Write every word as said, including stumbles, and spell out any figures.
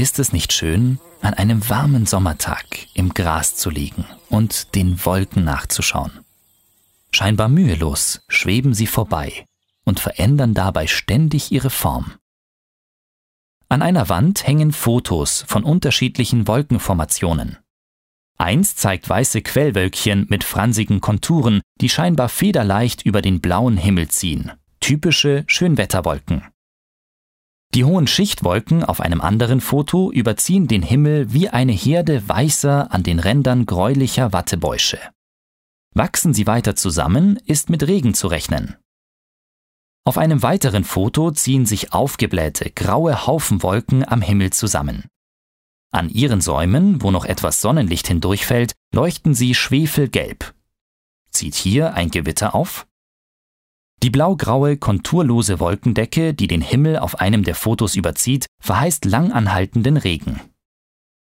Ist es nicht schön, an einem warmen Sommertag im Gras zu liegen und den Wolken nachzuschauen? Scheinbar mühelos schweben sie vorbei und verändern dabei ständig ihre Form. An einer Wand hängen Fotos von unterschiedlichen Wolkenformationen. Eins zeigt weiße Quellwölkchen mit fransigen Konturen, die scheinbar federleicht über den blauen Himmel ziehen. Typische Schönwetterwolken. Die hohen Schichtwolken auf einem anderen Foto überziehen den Himmel wie eine Herde weißer, an den Rändern gräulicher Wattebäusche. Wachsen sie weiter zusammen, ist mit Regen zu rechnen. Auf einem weiteren Foto ziehen sich aufgeblähte, graue Haufenwolken am Himmel zusammen. An ihren Säumen, wo noch etwas Sonnenlicht hindurchfällt, leuchten sie schwefelgelb. Zieht hier ein Gewitter auf? Die blau-graue, konturlose Wolkendecke, die den Himmel auf einem der Fotos überzieht, verheißt langanhaltenden Regen.